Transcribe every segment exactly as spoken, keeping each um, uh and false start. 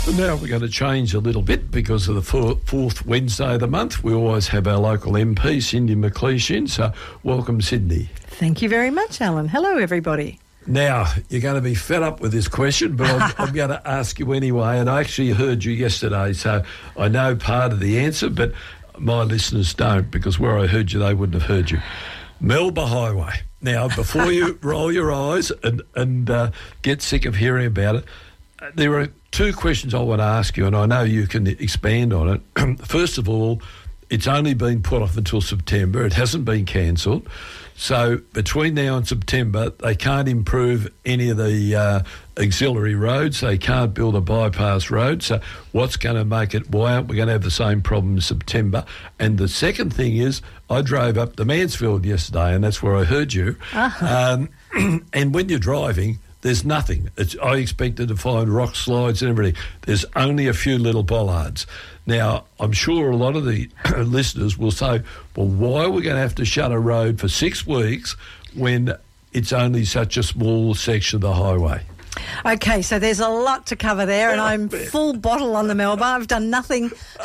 Now we're going to change a little bit because of the four, fourth Wednesday of the month. We always have our local M P, Cindy McLeish, in. So welcome, Sydney. Thank you very much, Alan. Hello, everybody. Now, you're going to be fed up with this question, but I'm, I'm going to ask you anyway. And I actually heard you yesterday, so I know part of the answer, but my listeners don't, because where I heard you, they wouldn't have heard you. Melba Highway. Now, before you roll your eyes and, and uh, get sick of hearing about it, there are two questions I want to ask you, and I know you can expand on it. First of all, it's only been put off until September. It hasn't been cancelled. So between now and September, they can't improve any of the uh, auxiliary roads. They can't build a bypass road. So what's going to make it? Why aren't we going to have the same problem in September? And the second thing is, I drove up to Mansfield yesterday, and that's where I heard you. Uh-huh. Um, and when you're driving, there's nothing. It's, I expected to find rock slides and everything. There's only a few little bollards. Now, I'm sure a lot of the listeners will say, well, why are we going to have to shut a road for six weeks when it's only such a small section of the highway? Okay, so there's a lot to cover there, and I'm full bottle on the Melba. I've done nothing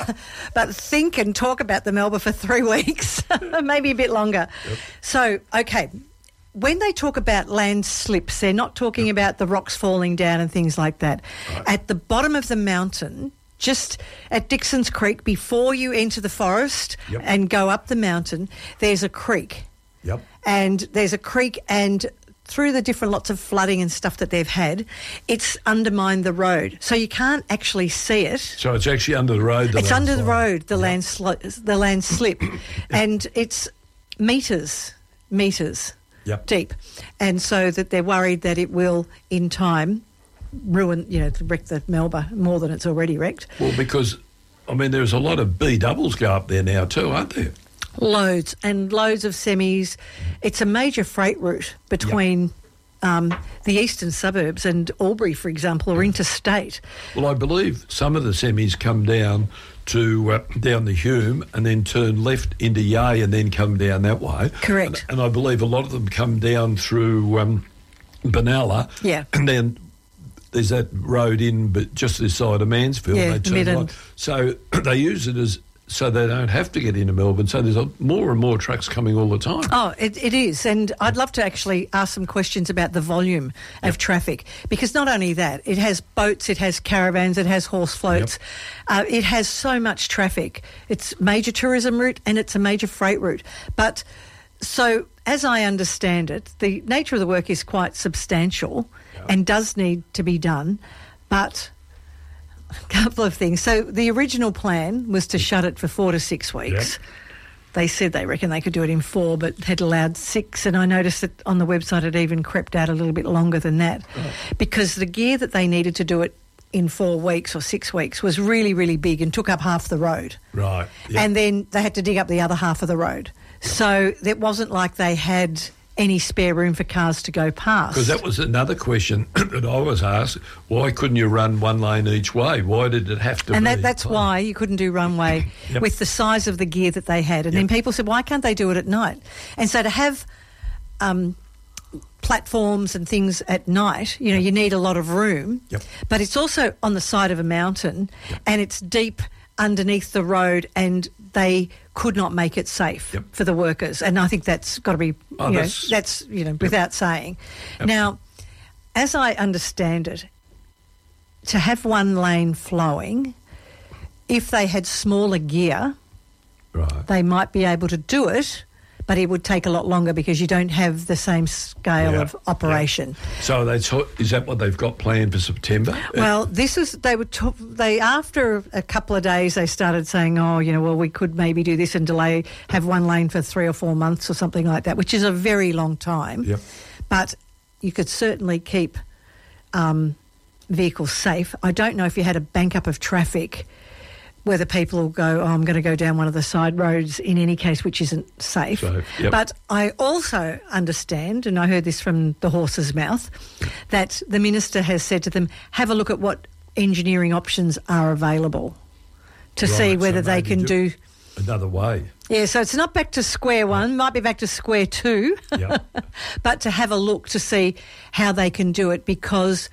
but think and talk about the Melba for three weeks, maybe a bit longer. Yep. So, okay, when they talk about land slips, they're not talking yep. about the rocks falling down and things like that. Right. At the bottom of the mountain, just at Dixon's Creek, before you enter the forest yep. and go up the mountain, there's a creek. Yep. And there's a creek, and through the different lots of flooding and stuff that they've had, it's undermined the road. So you can't actually see it. So it's actually under the road? The it's under the road, the, yep. land, sli- the land slip. And it's metres, metres yep. deep. And so that they're worried that it will, in time, ruin, you know, wreck the Melba more than it's already wrecked. Well, because, I mean, there's a lot of B doubles go up there now too, aren't there? Loads and loads of semis. It's a major freight route between yep. um, the eastern suburbs and Albury, for example, or interstate. Well, I believe some of the semis come down to uh, down the Hume and then turn left into Yea and then come down that way. Correct. And, and I believe a lot of them come down through um, Benalla. Yeah. And then there's that road in, but just this side of Mansfield. Yeah, they turn right. So they use it as so they don't have to get into Melbourne. So there's a, more and more trucks coming all the time. Oh, it, it is. And I'd love to actually ask some questions about the volume yep. of traffic, because not only that, it has boats, it has caravans, it has horse floats. Yep. Uh, it has so much traffic. It's a major tourism route and it's a major freight route. But so as I understand it, the nature of the work is quite substantial yep. and does need to be done. But a couple of things. So the original plan was to shut it for four to six weeks. Yep. They said they reckon they could do it in four, but had allowed six. And I noticed that on the website it even crept out a little bit longer than that, oh. because the gear that they needed to do it in four weeks or six weeks was really, really big and took up half the road. Right. Yep. And then they had to dig up the other half of the road. Yep. So it wasn't like they had any spare room for cars to go past. Because that was another question that I was asked. Why couldn't you run one lane each way? Why did it have to and be? And that, that's why you couldn't do runway yep. with the size of the gear that they had. And yep. then people said, why can't they do it at night? And so to have um, platforms and things at night, you know, you need a lot of room. Yep. But it's also on the side of a mountain yep. and it's deep underneath the road, and they could not make it safe yep. for the workers. And I think that's got to be, oh, you that's, know, that's, you know, yep. without saying. Yep. Now, as I understand it, to have one lane flowing, if they had smaller gear, right. they might be able to do it, but it would take a lot longer because you don't have the same scale yeah. of operation. Yeah. So they t- is that what they've got planned for September? Well, this is they would t- they after a couple of days they started saying, oh, you know, well, we could maybe do this and delay, have one lane for three or four months or something like that, which is a very long time. Yep. But you could certainly keep um, vehicles safe. I don't know if you had a bank up of traffic, whether people will go, oh, I'm going to go down one of the side roads in any case, which isn't safe. So, yep. But I also understand, and I heard this from the horse's mouth, that the minister has said to them, have a look at what engineering options are available to right, see whether so they can do... another way. Yeah, so it's not back to square one, yep. might be back to square two, yep. but to have a look to see how they can do it, because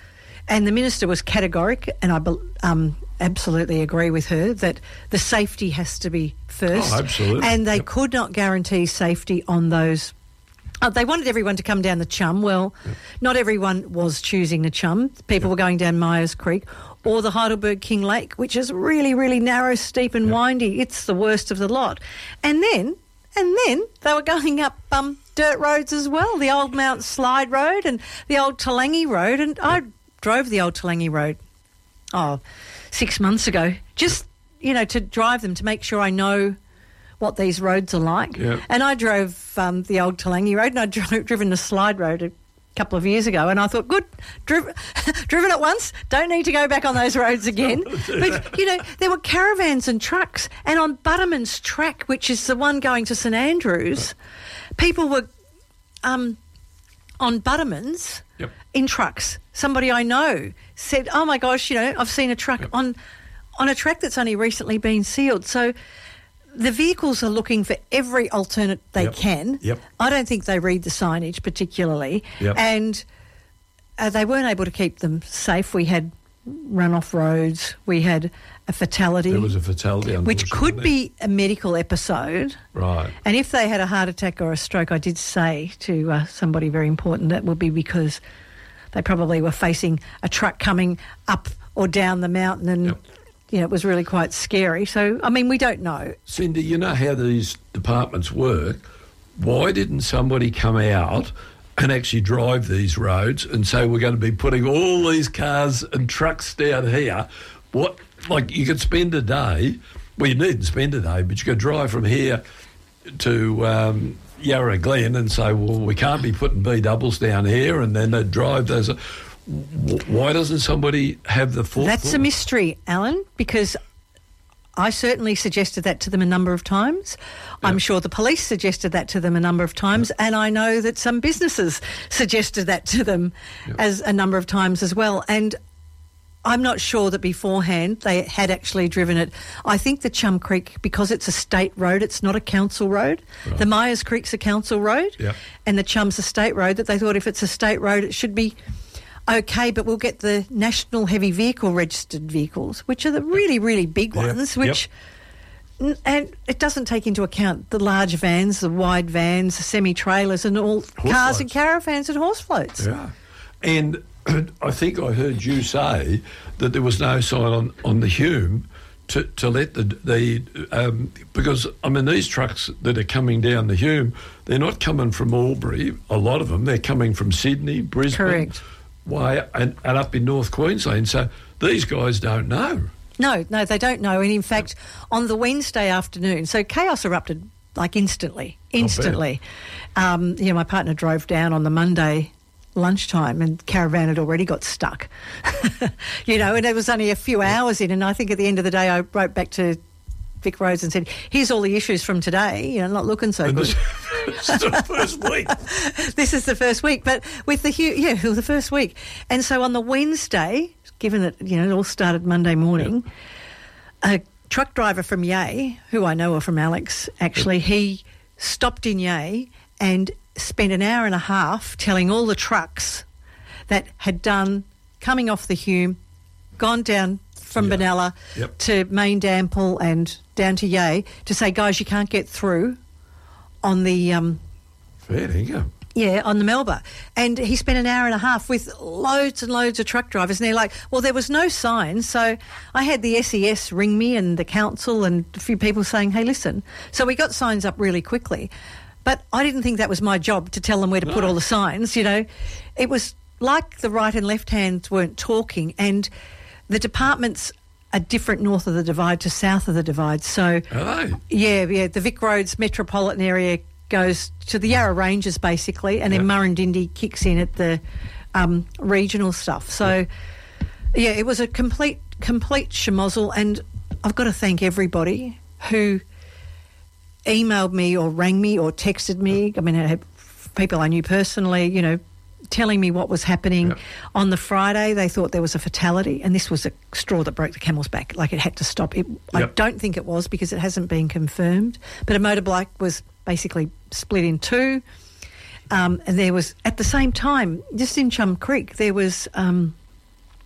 And the minister was categoric, and I um, absolutely agree with her that the safety has to be first. Oh, absolutely. And they yep. could not guarantee safety on those. Uh, they wanted everyone to come down the Chum. Well, yep. not everyone was choosing the Chum. People yep. were going down Myers Creek or the Heidelberg King Lake, which is really, really narrow, steep and yep. windy. It's the worst of the lot. And then, and then they were going up um, dirt roads as well, the old Mount Slide Road and the old Talangi Road. And yep. I drove the old Talangi Road, oh, six months ago, just, you know, to drive them, to make sure I know what these roads are like. Yep. And I drove um, the old Talangi Road, and I'd dro- driven the Slide Road a couple of years ago, and I thought, good, driv- driven it once, don't need to go back on those roads again. But, you know, there were caravans and trucks, and on Butterman's Track, which is the one going to St Andrews, people were um, on Butterman's yep. in trucks. Somebody I know said, oh, my gosh, you know, I've seen a truck yep. on on a track that's only recently been sealed. So the vehicles are looking for every alternate they yep. can. Yep. I don't think they read the signage particularly. Yep. And uh, they weren't able to keep them safe. We had run-off roads. We had a fatality. There was a fatality, which could be a medical episode. Right. And if they had a heart attack or a stroke, I did say to uh, somebody very important, that would be because they probably were facing a truck coming up or down the mountain, and yep. you know, it was really quite scary. So, I mean, we don't know. Cindy, you know how these departments work. Why didn't somebody come out and actually drive these roads and say, we're going to be putting all these cars and trucks down here? What, like, you could spend a day, well, you needn't spend a day, but you could drive from here to um, Yarra Glen and say, well, we can't be putting B doubles down here, and then they'd drive those. Why doesn't somebody have the forethought? That's a mystery, Alan, because I certainly suggested that to them a number of times. Yep. I'm sure the police suggested that to them a number of times, yep. and I know that some businesses suggested that to them yep. as a number of times as well. And I'm not sure that beforehand they had actually driven it. I think the Chum Creek, because it's a state road, it's not a council road. Right. The Myers Creek's a council road, yep. and the Chum's a state road, that they thought if it's a state road it should be okay, but we'll get the National Heavy Vehicle registered vehicles, which are the really, really big yep. ones, which... Yep. And it doesn't take into account the large vans, the wide vans, the semi-trailers and all horse cars floats. And caravans and horse floats. Yeah. And I think I heard you say that there was no sign on, on the Hume to, to let the... the um, because, I mean, these trucks that are coming down the Hume, they're not coming from Albury, a lot of them. They're coming from Sydney, Brisbane... Correct. Way and, and up in North Queensland. So these guys don't know. No, no, they don't know. And in fact, on the Wednesday afternoon, so chaos erupted like instantly, instantly. Um, you know, my partner drove down on the Monday lunchtime and caravan had already got stuck. You know, and it was only a few hours in, and I think at the end of the day I wrote back to Vic Roads and said, here's all the issues from today, you know, not looking so and good. This is the first week. This is the first week, but with the, yeah, the first week. And so on the Wednesday, given that, you know, it all started Monday morning, yep. a truck driver from Yea, who I know are from Alex, actually, yep. he stopped in Yea and spent an hour and a half telling all the trucks that had done, coming off the Hume, gone down from yep. Benalla yep. to Main Dample and down to Yea, to say, guys, you can't get through on the... Um, Fair dinkum. Yeah, on the Melba. And he spent an hour and a half with loads and loads of truck drivers, and they're like, well, there was no sign. So I had the S E S ring me and the council and a few people saying, hey, listen. So we got signs up really quickly. But I didn't think that was my job to tell them where to no. put all the signs, you know. It was like the right and left hands weren't talking, and the departments are different north of the divide to south of the divide. So, are they? Yeah, yeah. The Vic Roads metropolitan area goes to the Yarra Ranges basically, and then yeah. Murrindindi kicks in at the um, regional stuff. So, yeah. yeah, it was a complete, complete schmozzle, and I've got to thank everybody who emailed me or rang me or texted me. I mean, I had people I knew personally, you know, telling me what was happening. Yep. On the Friday, they thought there was a fatality, and this was a straw that broke the camel's back. Like, it had to stop. It, yep. I don't think it was, because it hasn't been confirmed, but a motorbike was basically split in two. Um, and there was, at the same time, just in Chum Creek, there was um,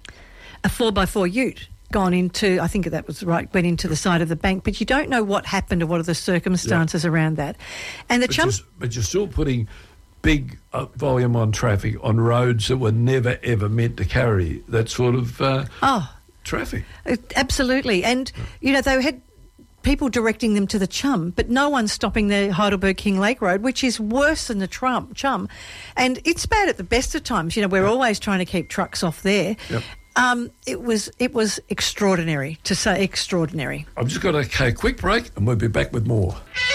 a four by four ute gone into, I think that was right, went into the side of the bank, but you don't know what happened or what are the circumstances yeah. around that. And the but, chum- you're, but you're still putting big uh, volume on traffic on roads that were never, ever meant to carry that sort of uh, oh, traffic. Absolutely. And, you know, they had people directing them to the Chum, but no one stopping the Heidelberg King Lake Road, which is worse than the Chum. Chum. And it's bad at the best of times. You know, we're yep. always trying to keep trucks off there. Yep. Um, it was it was extraordinary, to say extraordinary. I've just got to take a quick break and we'll be back with more.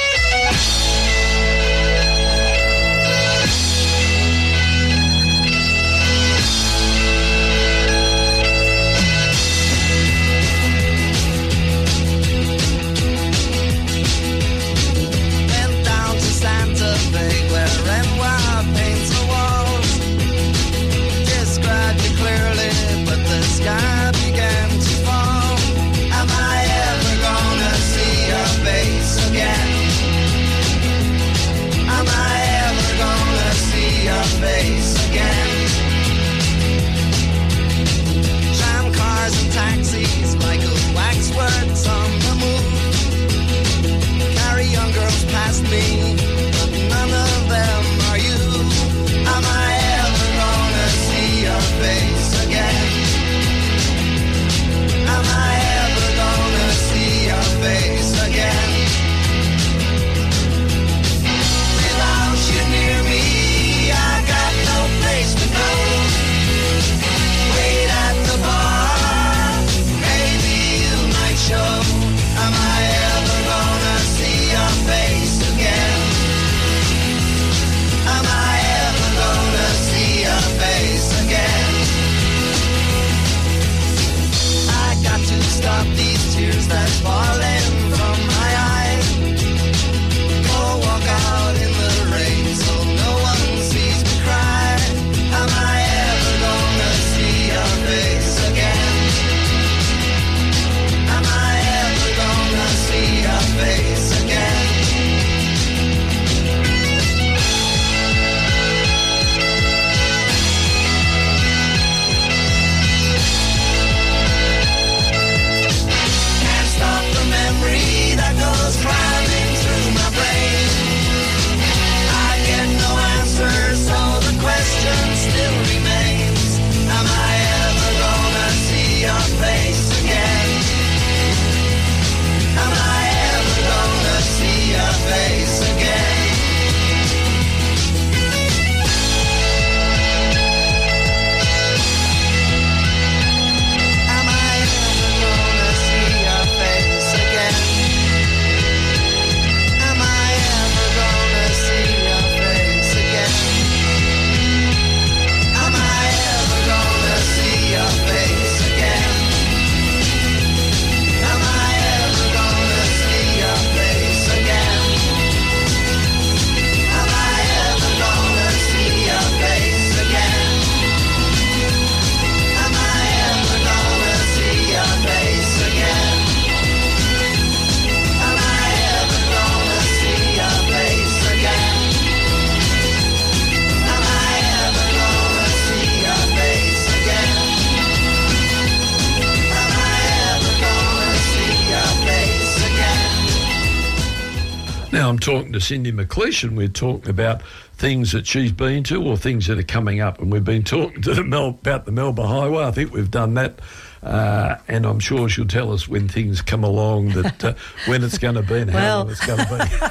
Now, I'm talking to Cindy McLeish, and we're talking about things that she's been to or things that are coming up. And we've been talking to the Mel- about the Melba Highway. I think we've done that. Uh, and I'm sure she'll tell us when things come along, that uh, when it's going to be and how well, long it's going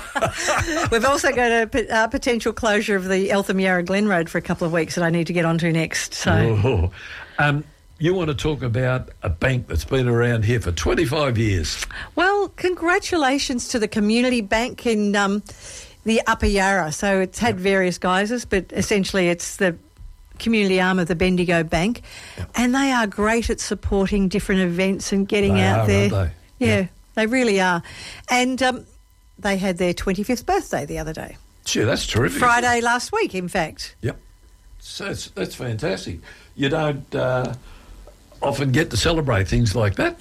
to be. We've also got a uh, potential closure of the Eltham Yarra Glen Road for a couple of weeks that I need to get onto next. So, oh. um, you want to talk about a bank that's been around here for twenty-five years. Well, congratulations to the Community Bank in um, the Upper Yarra. So it's had yep. various guises, but essentially it's the community arm of the Bendigo Bank, yep. and they are great at supporting different events and getting they out are, there. Aren't they? Yeah, yep. they really are. And um, they had their twenty-fifth birthday the other day. Gee, that's terrific. Friday last week, in fact. Yep. So that's, that's fantastic. You don't uh, often get to celebrate things like that.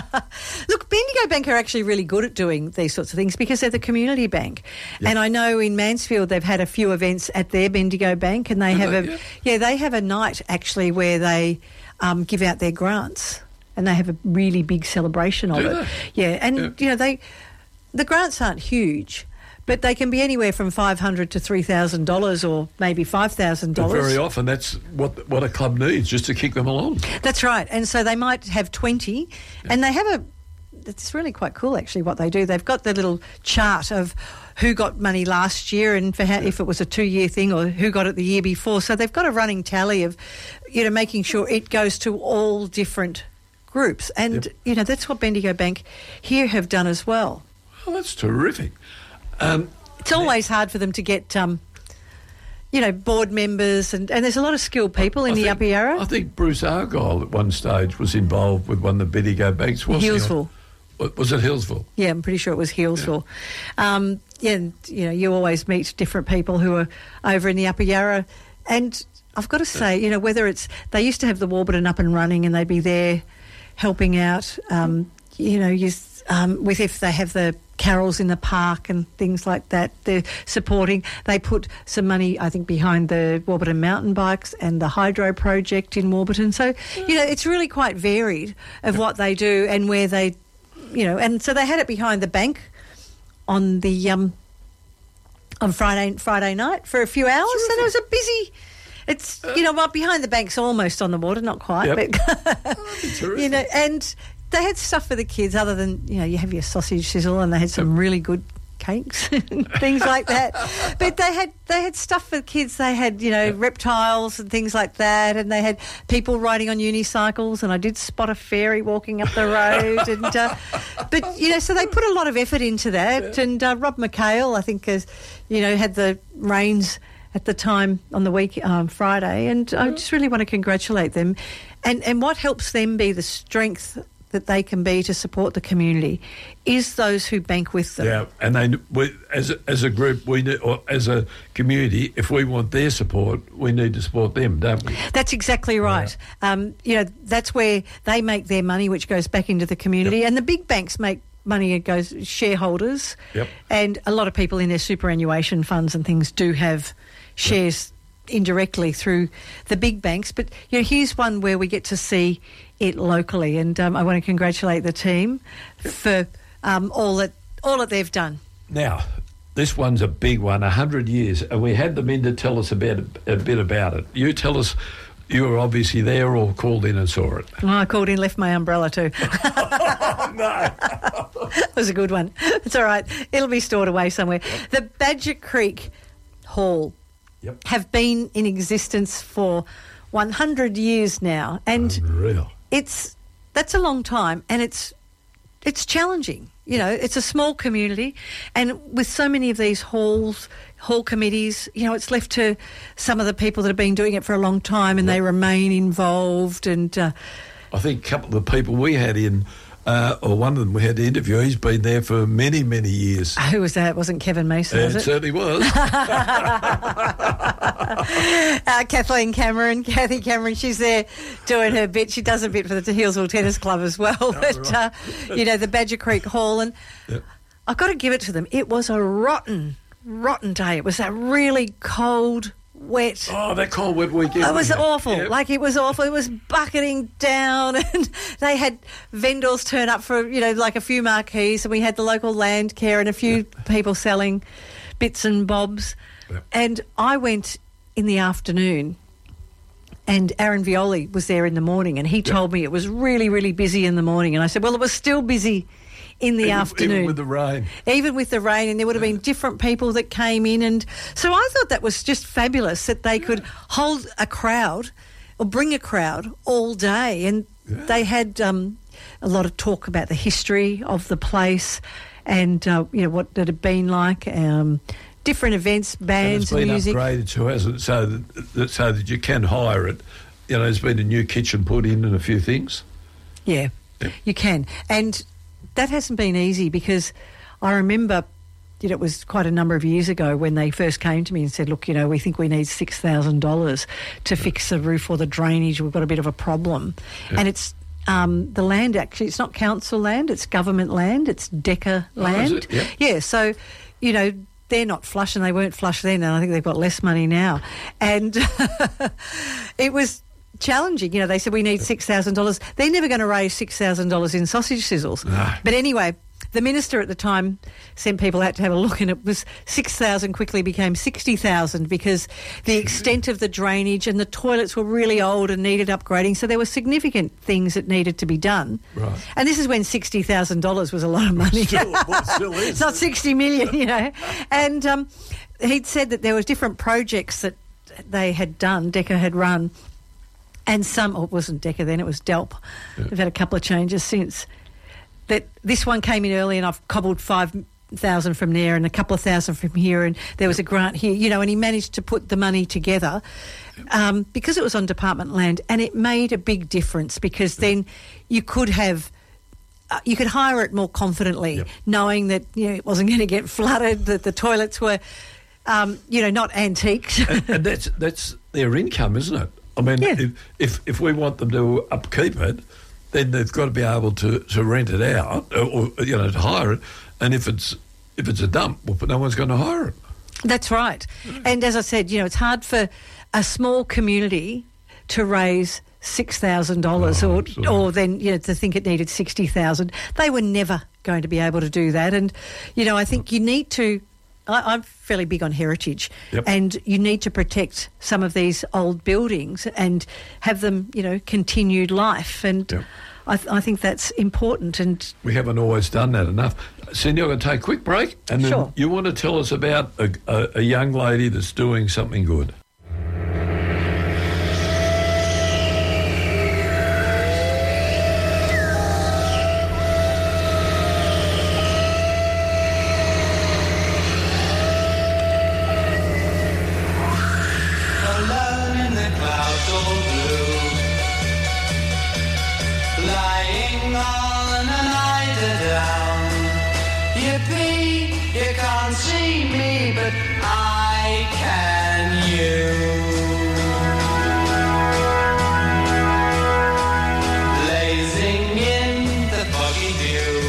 Look, Bendigo Bank are actually really good at doing these sorts of things because they're the community bank. Yep. And I know in Mansfield they've had a few events at their Bendigo Bank, and they Did have they? a Yep. yeah they have a night actually where they um, give out their grants, and they have a really big celebration of Do it. they? Yeah, and Yeah. you know they the grants aren't huge, but they can be anywhere from five hundred to three thousand dollars, or maybe five thousand And dollars. very often that's what what a club needs, just to kick them along. That's right. And so they might have twenty, and they have a, it's really quite cool actually what they do. They've got the little chart of who got money last year and for how, if it was a two-year thing, or who got it the year before. So they've got a running tally of, you know, making sure it goes to all different groups. And, Yep. you know, that's what Bendigo Bank here have done as well. Oh, that's terrific. Um, It's always hard for them to get, um, you know, board members, and, and there's a lot of skilled people in I the think- Upper Yarra. I think Bruce Argyle at one stage was involved with one of the Bendigo banks, wasn't he? Hillsville. Wa- Was it Hillsville? Yeah, I'm pretty sure it was Healesville. Yeah. Um, yeah, and, you know, you always meet different people who are over in the Upper Yarra. And I've got to say, you know, whether it's, they used to have the Warburton up and running and they'd be there helping out, um, you know, you, s- um, with if they have the carols in the park and things like that, they're supporting. They put some money, I think, behind the Warburton mountain bikes and the hydro project in Warburton. So, you know, it's really quite varied of what they do and where they, you know, and so they had it behind the bank on the um, on Friday Friday night for a few hours, Terrific. and it was a busy. It's you know, well, behind the bank's almost on the water, not quite, Yep. but Terrific. you know, and they had stuff for the kids other than you know, you have your sausage sizzle, and they had some really good cakes and things like that. But they had they had stuff for the kids. They had you know Yep. reptiles and things like that, and they had people riding on unicycles. And I did spot a fairy walking up the road. and uh, but you know, so they put a lot of effort into that. Yeah. And uh, Rob McHale, I think, has you know had the reins at the time on the week um, Friday, and I just really want to congratulate them. And and what helps them be the strength that they can be to support the community is those who bank with them. Yeah, and they we, as a, as a group, we need, or as a community, if we want their support, we need to support them, don't we? That's exactly right. Um, you know, that's where they make their money, which goes back into the community, Yep. and the big banks make money. It goes shareholders, Yep. and a lot of people in their superannuation funds and things do have shares indirectly through the big banks. But you know, here's one where we get to see it locally, and um, I want to congratulate the team for um, all that all that they've done. Now, this one's a big one, a hundred years, and we had them in to tell us about a bit about it. You tell us. You were obviously there or called in and saw it. Oh, I called in, left my umbrella too. Oh, no. That was a good one. It's all right. It'll be stored away somewhere. The Badger Creek Hall Yep. have been in existence for one hundred years now, and Unreal. it's that's a long time, and it's it's challenging. You know, it's a small community, and with so many of these halls, hall committees, you know, it's left to some of the people that have been doing it for a long time, and Yep. they remain involved. And uh, I think a couple of the people we had in, uh, or one of them we had to interview, he's been there for many, many years. who was that? It wasn't Kevin Mason, was it it? certainly was. Uh, Kathleen Cameron, Kathy Cameron, she's there doing her bit. She does a bit for the Hillsville Tennis Club as well. but, uh, you know, the Badger Creek Hall. And Yep. I've got to give it to them. It was a rotten, rotten day. It was that really cold, wet. Oh, that cold wet weekend. It was awful. Yep. Like, it was awful. It was bucketing down, and they had vendors turn up for, you know, like a few marquees, and we had the local land care and a few people selling bits and bobs. Yep. And I went in the afternoon, and Aaron Violi was there in the morning, and he told me it was really, really busy in the morning. And I said, well, it was still busy in the Even- afternoon. Even with the rain. Even with the rain, and there would have been different people that came in. And so I thought that was just fabulous that they could hold a crowd or bring a crowd all day. And Yeah. they had um, a lot of talk about the history of the place and, uh, you know, what it had been like, um, different events, And bands it's and, been music. upgraded too, hasn't it? So that, that, so that you can hire it. You know, there's been a new kitchen put in and a few things. Yeah, Yep. you can. And that hasn't been easy, because I remember, you know, it was quite a number of years ago when they first came to me and said, look, you know, we think we need six thousand dollars to fix the roof or the drainage. We've got a bit of a problem. Yep. And it's um, the land, actually, it's not council land, it's government land, it's Decca Oh, is land. it? Yep. Yeah, so, you know, they're not flush, and they weren't flush then, and I think they've got less money now. And it was challenging. You know, they said we need six thousand dollars. They're never going to raise six thousand dollars in sausage sizzles. No. But anyway, the minister at the time sent people out to have a look, and it was six thousand quickly became sixty thousand because the extent of the drainage and the toilets were really old and needed upgrading. So there were significant things that needed to be done. Right. And this is when sixty thousand dollars was a lot of money. Still, well, it still is. It's not sixty million, you know. And um, he'd said that there were different projects that they had done, Decca had run, and some, oh, it wasn't Decca then, it was Delp. Yeah. They've had a couple of changes since. That this one came in early and I've cobbled five thousand from there and a couple of thousand from here, and there was a grant here, you know, and he managed to put the money together um, because it was on department land, and it made a big difference because then you could have uh, you could hire it more confidently, yep. knowing that, you know, it wasn't going to get flooded, that the toilets were um, you know, not antiques. and, and that's that's their income, isn't it? I mean, Yeah. if, if if we want them to upkeep it, then they've got to be able to, to rent it out or, or you know, to hire it. And if it's if it's a dump, well, no one's going to hire it. That's right. And as I said, you know, it's hard for a small community to raise six thousand dollars Oh, or absolutely. or then, you know, to think it needed sixty thousand dollars. They were never going to be able to do that. And, you know, I think you need to, I, I'm fairly big on heritage, Yep. and you need to protect some of these old buildings and have them, you know, continued life. And Yep. I, th- I think that's important. And We haven't always done that enough. Cindy, I'm going to take a quick break, and then Sure. you want to tell us about a, a, a young lady that's doing something good. Alone in the clouds all blue, lying on an eiderdown. Yippee, you can't see me, but I can you. Blazing in the foggy dew,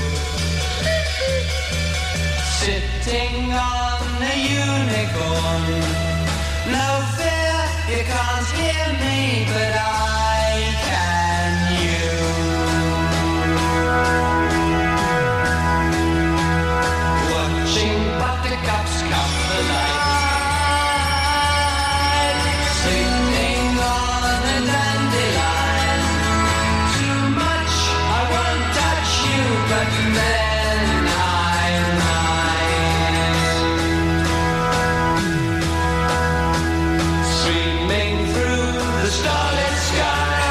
sitting on a unicorn. No fear, you can't hear me, but I can you. Watching buttercups come the night, sleeping on a dandelion. Too much, I won't touch you, but then I might. Streaming through the starlit sky,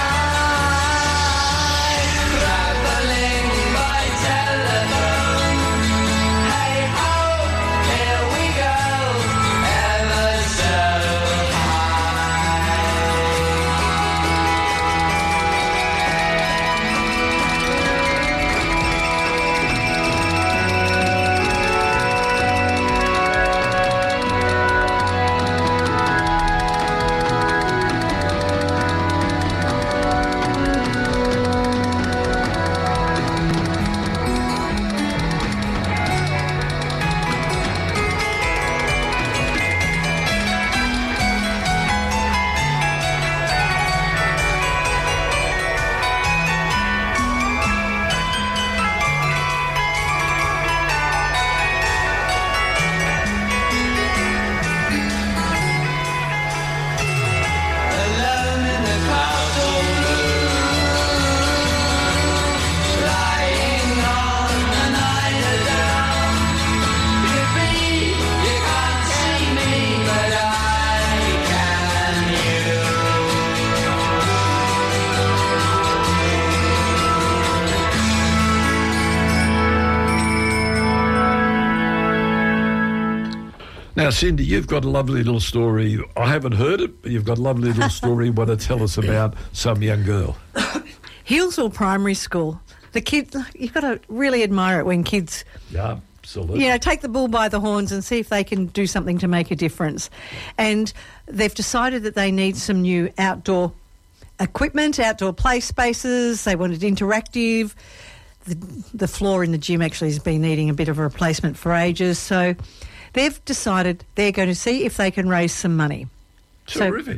traveling by telephone. Hey ho, here we go, ever so high. Alone in the clouds all blue, lying on an eiderdown. Yippee, you can't see me, but I can you. Now, Cindy, you've got a lovely little story. I haven't heard it, but you've got a lovely little story you want to tell us about some young girl. Hillsville Primary School, the kids, you've got to really admire it when kids, Yeah, absolutely. you know, take the bull by the horns and see if they can do something to make a difference. And they've decided that they need some new outdoor equipment, outdoor play spaces. They wanted interactive. The, the floor in the gym actually has been needing a bit of a replacement for ages. So they've decided they're going to see if they can raise some money. So- Terrific.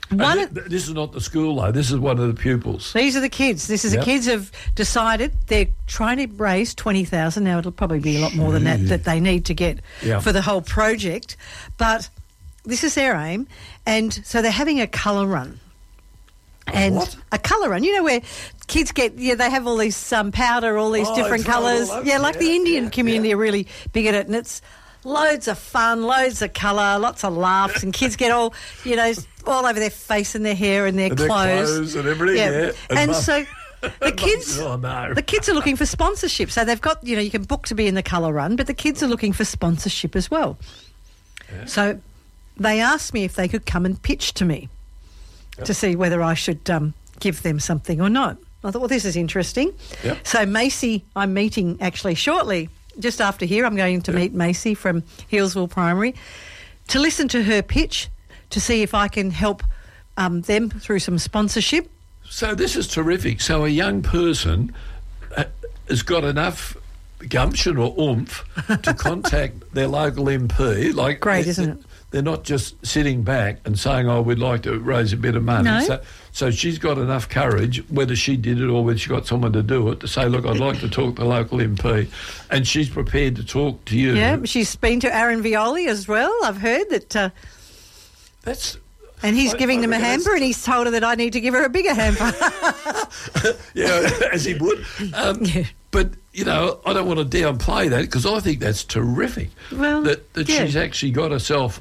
And One thi- of- th- this is not the school, though. This is one of the pupils. These are the kids. This is Yep. the kids have decided they're trying to raise twenty thousand. Now it'll probably be a lot more than that that they need to get Yeah. for the whole project, but this is their aim, and so they're having a colour run. And what? a colour run, you know, where kids get, yeah, they have all these um, powder, all these Oh, different throw it all colours. over, Yeah, like yeah, the Indian yeah, community yeah. are really big at it, and it's loads of fun, loads of colour, lots of laughs, and kids get all, you know, all over their face and their hair and their And their clothes. clothes and everything, yeah. And, And mum- so the kids, Oh, no. the kids are looking for sponsorship. So they've got, you know, you can book to be in the colour run, but the kids are looking for sponsorship as well. So they asked me if they could come and pitch to me to see whether I should um, give them something or not. I thought, well, this is interesting. Yep. So Macy, I'm meeting actually shortly. Just after here, I'm going to meet Macy from Healesville Primary to listen to her pitch to see if I can help um, them through some sponsorship. So this is terrific. So a young person uh, has got enough gumption or oomph to contact their local M P. Like, Great, they- isn't it? They're not just sitting back and saying, oh, we'd like to raise a bit of money. No. So, so she's got enough courage, whether she did it or whether she got someone to do it, to say, look, I'd like to talk to the local M P. And she's prepared to talk to you. Yeah, she's been to Aaron Violi as well. I've heard that, uh, That's... and he's I- giving I them a reckon that's- hamper, and he's told her that I need to give her a bigger hamper. Yeah, as he would. Um, Yeah. But, you know, I don't want to downplay that because I think that's terrific. Well, that that yeah. she's actually got herself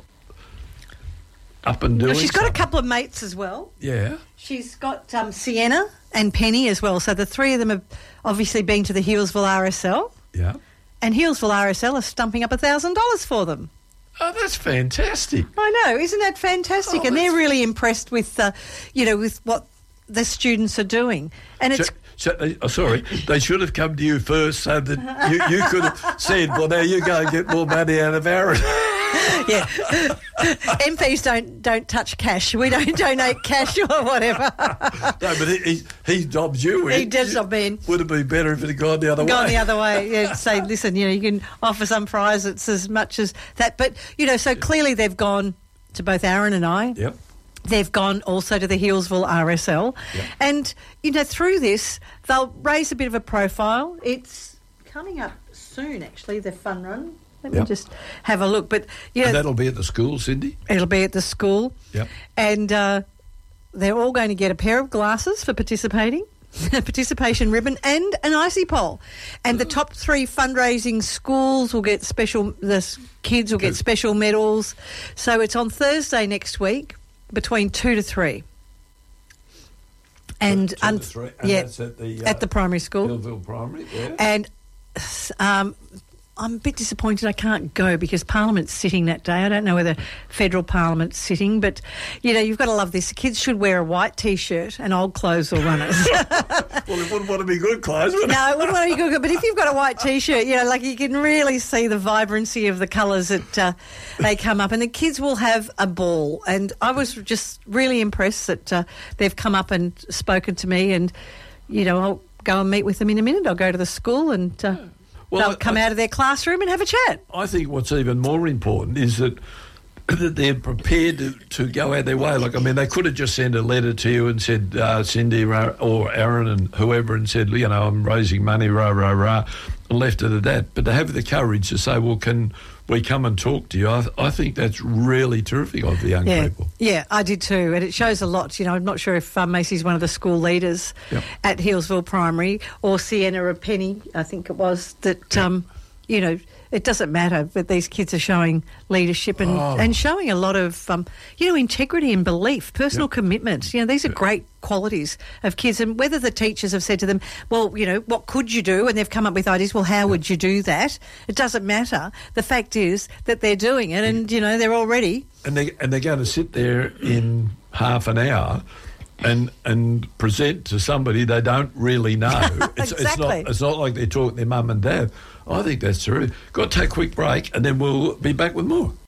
up and doing Well, she's got a something. couple of mates as well. Yeah. She's got um, Sienna and Penny as well. So the three of them have obviously been to the Healesville R S L, Yeah. and Healesville R S L are stumping up one thousand dollars for them. Oh, that's fantastic. I know, isn't that fantastic? Oh, and they're that's- really impressed with, uh, you know, with what the students are doing. And it's So, so they, oh, sorry, they should have come to you first so that you, you could have said, well, now you go and get more money out of Aaron. yeah, M Ps don't don't touch cash. We don't donate cash or whatever. No, but he, he, he dobs you in. He does dob me in. Would have been better if it had gone the other Gone way. the other way. Yeah, say, listen, you know, you can offer some prizes as much as that. But, you know, so clearly they've gone to both Aaron and I. Yep. They've gone also to the Healesville R S L. Yep. And, you know, through this, they'll raise a bit of a profile. It's coming up soon, actually, the fun run. Let me Yep. just have a look. But, you know, And that'll be at the school, Cindy? it'll be at the school. Yep. And uh, they're all going to get a pair of glasses for participating, a participation ribbon, and an icy pole. And the top three fundraising schools will get special, the s- kids will get Good. special medals. So it's on Thursday next week between two to three. And, Two to un- three, and yeah, that's at the, uh, at the primary school. Hillville Primary, yeah. And s- um, I'm a bit disappointed I can't go because Parliament's sitting that day. I don't know whether federal Parliament's sitting, but, you know, you've got to love this. The kids should wear a white T-shirt and old clothes or runners. Well, it wouldn't want to be good clothes, would it? No, it wouldn't want to be good, but if you've got a white T-shirt, you know, like you can really see the vibrancy of the colours that uh, they come up, and the kids will have a ball. And I was just really impressed that uh, they've come up and spoken to me, and, you know, I'll go and meet with them in a minute. I'll go to the school and uh, Well, they'll I- come I- out of their classroom and have a chat. I think what's even more important is that that they're prepared to, to go out their way. Like, I mean, they could have just sent a letter to you and said, uh, Cindy or Aaron and whoever, and said, you know, I'm raising money, rah, rah, rah, and left it at that. But to have the courage to say, well, can we come and talk to you? I, I think that's really terrific of the young Yeah, people. yeah, I did too, and it shows a lot. You know, I'm not sure if um, Macy's one of the school leaders Yep. at Healesville Primary, or Sienna or Penny, I think it was, that, um, you know, it doesn't matter, but these kids are showing leadership and, Oh. and showing a lot of, um, you know, integrity and belief, personal Yep. commitment. You know, these are great qualities of kids, and whether the teachers have said to them, well, you know, what could you do? And they've come up with ideas, well, how would you do that? It doesn't matter. The fact is that they're doing it, and, you know, they're all ready. And, they, and they're going to sit there in half an hour and and present to somebody they don't really know. It's, it's not Exactly. it's not like they're talking to their mum and dad. I think that's true. Got to take a quick break and then we'll be back with more.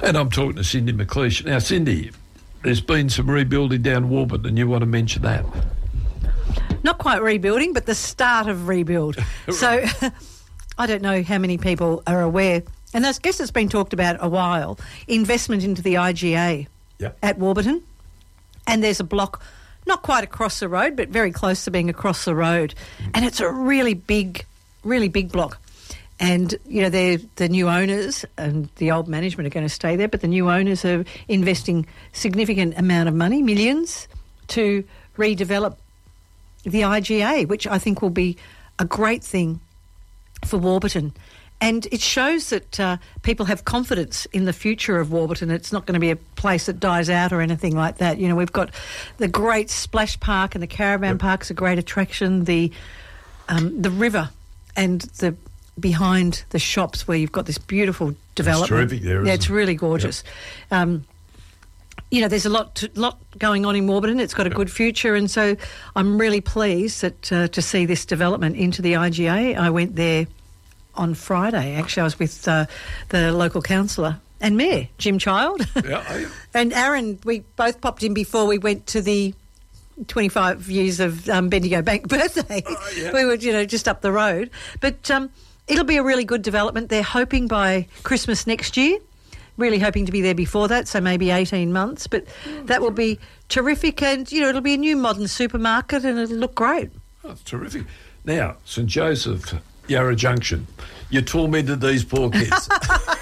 And I'm talking to Cindy McLeish. Now, Cindy, there's been some rebuilding down Warburton, and you want to mention that? Not quite rebuilding, but the start of rebuild. So I don't know how many people are aware, and I guess it's been talked about a while, investment into the I G A Yep. at Warburton. And there's a block not quite across the road, but very close to being across the road. And it's a really big, really big block. And, you know, they're the new owners and the old management are going to stay there, but the new owners are investing significant amount of money, millions, to redevelop the I G A, which I think will be a great thing for Warburton. And it shows that uh, people have confidence in the future of Warburton. It's not going to be a place that dies out or anything like that. You know, we've got the great splash park, and the caravan Yep. park's a great attraction. The um, the river and the behind the shops where you've got this beautiful development. terrific there, Yeah, isn't it's it? really gorgeous. Um, you know, there's a lot to, lot going on in Warburton. It's got a good future, and so I'm really pleased that uh, to see this development into the I G A. I went there on Friday. Actually, I was with uh, the local councillor and mayor, Jim Child. Yeah, I- And Aaron, we both popped in before we went to the twenty-five years of um, Bendigo Bank birthday. Oh, yeah. We were, you know, just up the road. But um, it'll be a really good development. They're hoping by Christmas next year. Really hoping to be there before that, so maybe eighteen months. But that will be terrific, and, you know, it'll be a new modern supermarket and it'll look great. Oh, that's terrific. Now, St Joseph, Yarra Junction, you tormented these poor kids.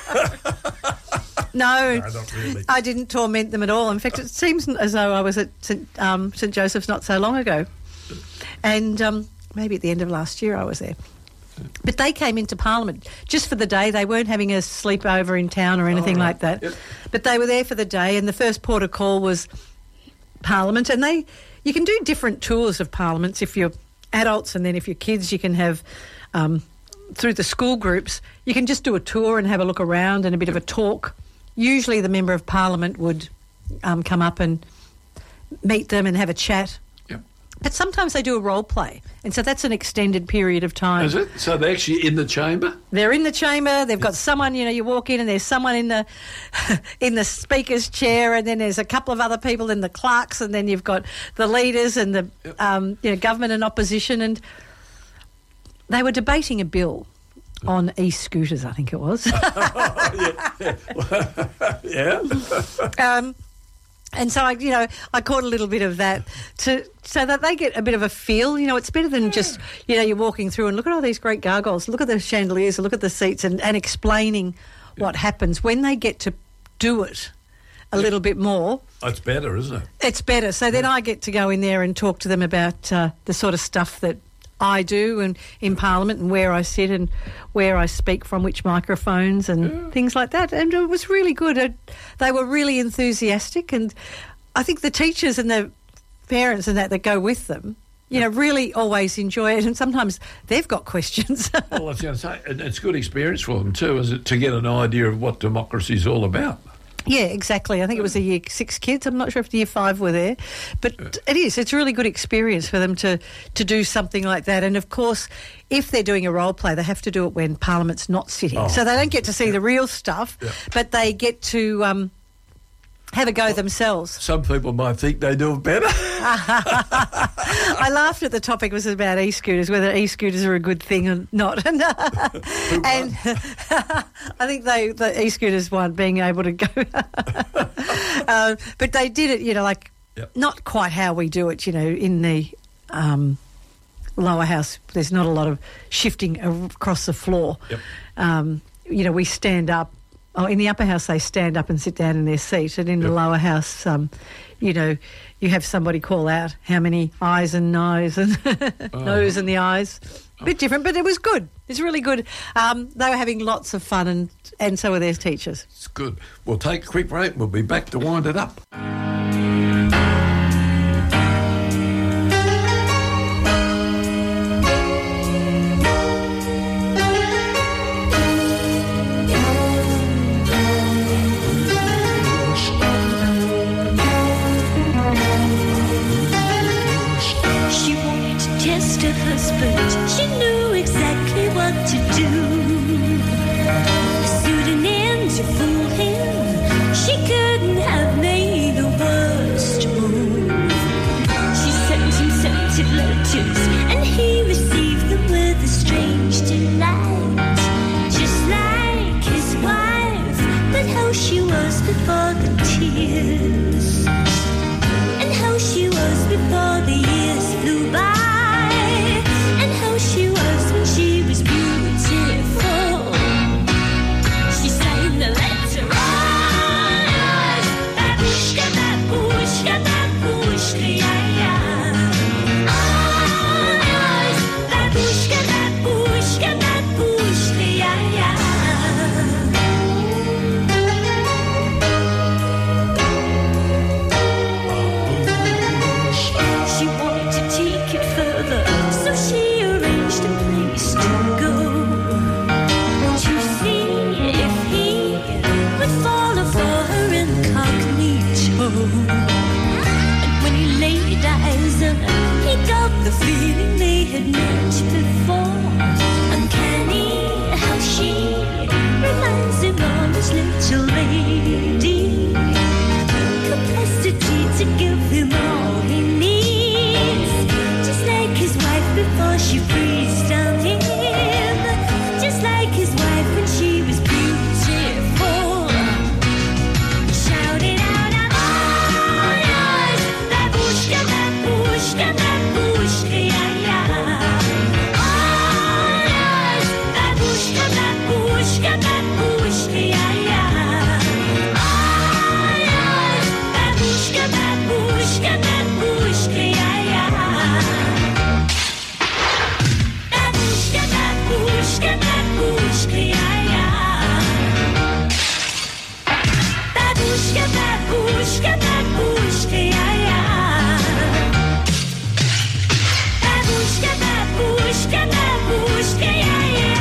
No, No, not really. I didn't torment them at all. In fact, it seems as though I was at St Um, St Joseph's not so long ago. And um, maybe at the end of last year I was there. But they came into Parliament just for the day. They weren't having a sleepover in town or anything Oh, right. like that. Yep. But they were there for the day, and the first port of call was Parliament. And they, you can do different tours of Parliaments if you're adults, and then if you're kids, you can have... Um, through the school groups, you can just do a tour and have a look around and a bit of a talk. Usually the Member of Parliament would um, come up and meet them and have a chat. Yep. But sometimes they do a role play, and so that's an extended period of time. Is it? So they're actually in the chamber? They're in the chamber. They've got someone. You know, you walk in and there's someone in the in the speaker's chair, and then there's a couple of other people in the clerks, and then you've got the leaders and the Yep. um, you know, government and opposition, and they were debating a bill on e-scooters, I think it was. Yeah. um, and so I, you know, I caught a little bit of that to so that they get a bit of a feel. You know, it's better than just, you know, you're walking through and look at all these great gargoyles, look at the chandeliers, look at the seats, and, and explaining what happens when they get to do it a little bit more. That's better, isn't it? It's better. So then I get to go in there and talk to them about uh, the sort of stuff that I do and in Parliament, and where I sit and where I speak from, which microphones and Yeah. things like that. And it was really good. It, they were really enthusiastic, and I think the teachers and the parents and that that go with them, you know, really always enjoy it. And sometimes they've got questions. Well, I was going to say, and it's good experience for them too, is it, to get an idea of what democracy is all about. Yeah, exactly. I think it was the year six kids. I'm not sure if the year five were there. But it is. It's a really good experience for them to, to do something like that. And, of course, if they're doing a role play, they have to do it when Parliament's not sitting. Oh, so they don't get to see the real stuff, Yeah. but they get to um, have a go themselves. Some people might think they do it better. I laughed at the topic was about e-scooters, whether e-scooters are a good thing or not. and I think they the e-scooters won, being able to go. um, but they did it, you know, like Yep. not quite how we do it, you know, in the um, lower house. There's not a lot of shifting across the floor. Yep. Um, you know, we stand up. Oh, in the upper house, they stand up and sit down in their seat, and in the Yep. lower house, um, you know, you have somebody call out how many eyes and nose and nose and the eyes. A bit different, but it was good. It's really good. Um, they were having lots of fun, and, and so were their teachers. It's good. We'll take a quick break. We'll be back to wind it up. She wanted to test her husband. She knew exactly what to do. A pseudonym to fool him. the feeling they had met before. Uncanny how she reminds him of his little lady. Capacity to give him all he needs, just like his wife before she breathes down him, just like his wife when she was beautiful. Shout it out, I'm all yours, babushka, babushka, babushka, yeah, yeah. All yours, babushka, babushka, babushka, yeah, yeah. All yours, babushka, babushka, babushka, yeah, yeah. Babushka, babushka, babushka, yeah, yeah. Babushka, babushka, babushka, yeah, yeah. Babushka, babushka, babushka, yeah, yeah.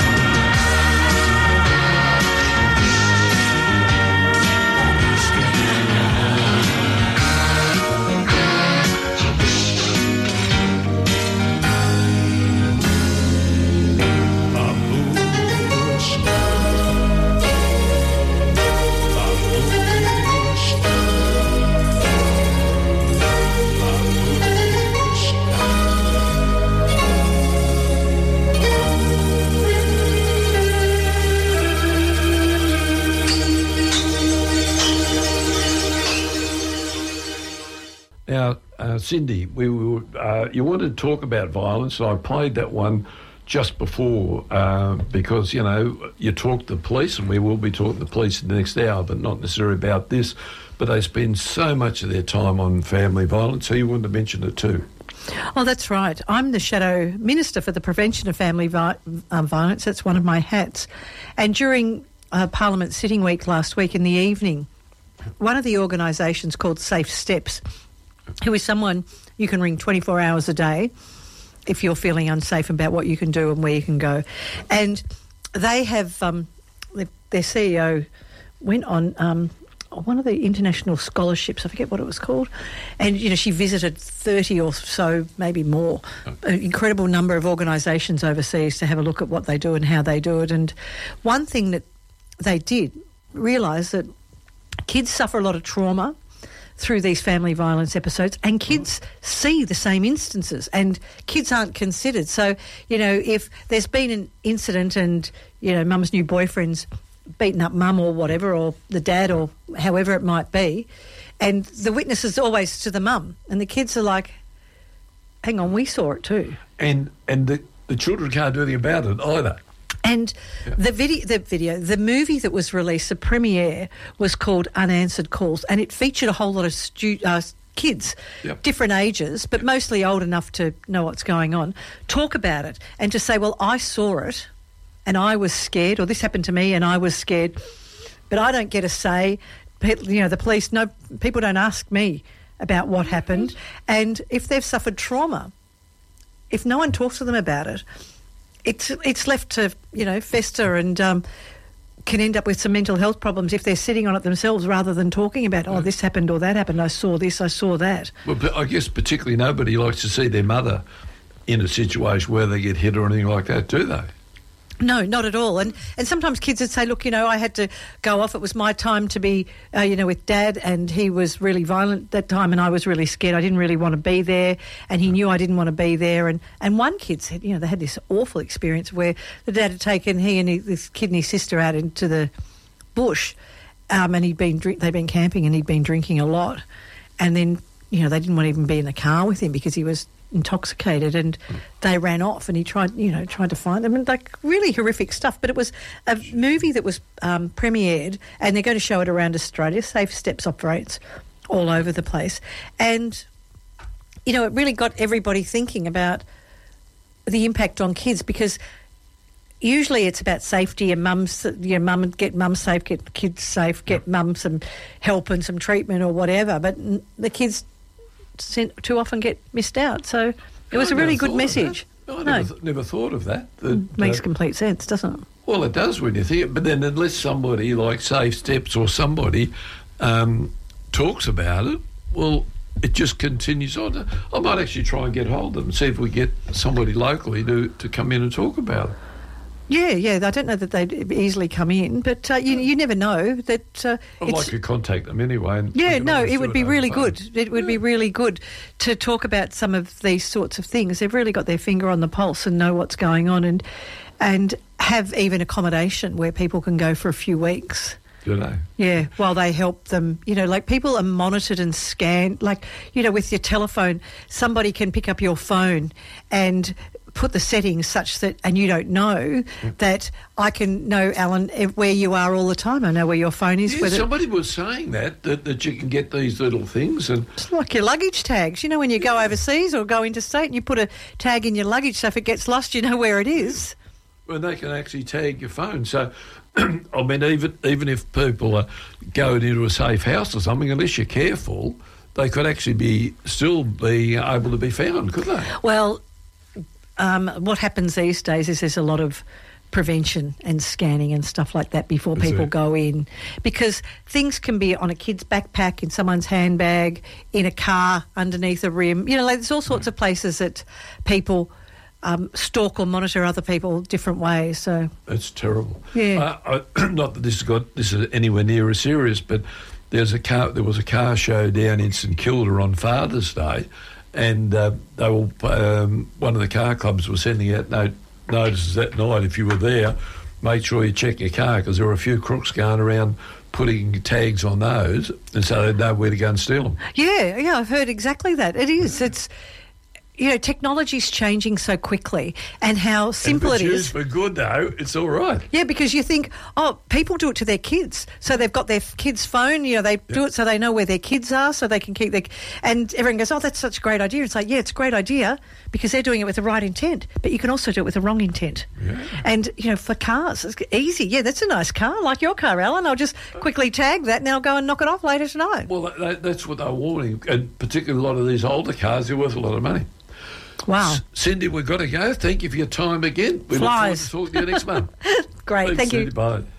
Now, uh, Cindy, we were, uh, you wanted to talk about violence, and I played that one just before uh, because, you know, you talk to the police, and we will be talking to the police in the next hour, but not necessarily about this. But they spend so much of their time on family violence, so you wanted to mention it too. Oh, that's right. I'm the Shadow Minister for the Prevention of Family Vi- um, Violence. That's one of my hats. And during uh, Parliament sitting week last week in the evening, one of the organisations called Safe Steps, who is someone you can ring twenty-four hours a day if you're feeling unsafe about what you can do and where you can go. And they have, um, their C E O went on um, one of the international scholarships, I forget what it was called, and, you know, she visited thirty or so, maybe more, an incredible number of organisations overseas to have a look at what they do and how they do it. And one thing that they did realise that kids suffer a lot of trauma through these family violence episodes, and kids see the same instances, and kids aren't considered. So, you know, if there's been an incident and, you know, mum's new boyfriend's beaten up mum or whatever, or the dad or however it might be, and the witness is always to the mum, and the kids are like, hang on, we saw it too. And and the, the children can't do anything about it either. And Yeah. the video, the video, the movie that was released, the premiere, was called Unanswered Calls, and it featured a whole lot of stu- uh, kids, Yep. different ages, but mostly old enough to know what's going on, talk about it and to say, well, I saw it and I was scared, or this happened to me and I was scared, but I don't get a say. Pe- You know, the police, no, people don't ask me about what happened. And if they've suffered trauma, if no one talks to them about it, it's it's left to, you know, fester and um, can end up with some mental health problems if they're sitting on it themselves rather than talking about, oh, this happened or that happened, I saw this, I saw that. Well, but I guess particularly nobody likes to see their mother in a situation where they get hit or anything like that, do they? No, not at all. And and sometimes kids would say, look, you know, I had to go off. It was my time to be, uh, you know, with Dad, and he was really violent that time and I was really scared. I didn't really want to be there, and he knew I didn't want to be there. And, and one kid said, you know, they had this awful experience where the dad had taken he and he, this kid and his sister out into the bush, um, and he'd been drink, they'd been camping and he'd been drinking a lot. And then, you know, they didn't want to even be in the car with him because he was intoxicated, and they ran off, and he tried, you know, tried to find them, and like really horrific stuff. But it was a movie that was um, premiered, and they're going to show it around Australia. Safe Steps operates all over the place, and you know, it really got everybody thinking about the impact on kids, because usually it's about safety and mums, you know, mum get mum safe, get kids safe, get mum some help and some treatment or whatever. But the kids too often get missed out. So it was I a really never good thought of message. that. I No. never, th- never thought of that. that Makes uh, complete sense, doesn't it? Well, it does when you think it, but then unless somebody like Safe Steps or somebody um, talks about it, well, it just continues on. I might actually try and get hold of them and see if we get somebody locally to, to come in and talk about it. Yeah, yeah. I don't know that they'd easily come in, but uh, you you never know that. Uh, I'd like to contact them anyway. And yeah, we can no, always it do would be over really the phone. good. It would be really good to talk about some of these sorts of things. They've really got their finger on the pulse and know what's going on, and and have even accommodation where people can go for a few weeks. Do they? Yeah, while they help them, you know, like people are monitored and scanned. Like, you know, with your telephone, somebody can pick up your phone and put the settings such that, and you don't know, that I can know, Alan, eh, where you are all the time. I know where your phone is. Yeah, whether somebody was saying that, that, that you can get these little things and... It's like your luggage tags. You know, when you go overseas or go interstate and you put a tag in your luggage, so if it gets lost, you know where it is. Well, they can actually tag your phone. So, I mean, even even if people are going into a safe house or something, unless you're careful, they could actually be still be able to be found, could they? Well, um, what happens these days is there's a lot of prevention and scanning and stuff like that before Is people there? go in, because things can be on a kid's backpack, in someone's handbag, in a car, underneath a rim. You know, like there's all sorts of places that people um, stalk or monitor other people different ways. So It's terrible. Yeah. Uh, I, not that this has got this is anywhere near as serious, but there's a car. There was a car show down in St Kilda on Father's Day, and uh, they were um, one of the car clubs was sending out note, notices that night. If you were there, make sure you check your car, because there were a few crooks going around putting tags on those, and so they'd know where to go and steal them. yeah, yeah, I've heard exactly that. It is. It's, you know, technology's changing so quickly, and how simple and if it it's is. used for good, though, it's all right. Yeah, because you think, oh, people do it to their kids. So they've got their kid's phone, you know, they do it so they know where their kids are, so they can keep their... And everyone goes, oh, that's such a great idea. It's like, yeah, it's a great idea because they're doing it with the right intent, but you can also do it with the wrong intent. Yeah. And, you know, for cars, it's easy. Yeah, that's a nice car, like your car, Alan. I'll just quickly tag that and I'll go and knock it off later tonight. Well, that, that, that's what they're warning, and particularly a lot of these older cars, they're worth a lot of money. Wow. C- Cindy, we've got to go. Thank you for your time again. We Flies. look forward to talking to you next month. Great, Thanks, thank you. Cindy. Bye.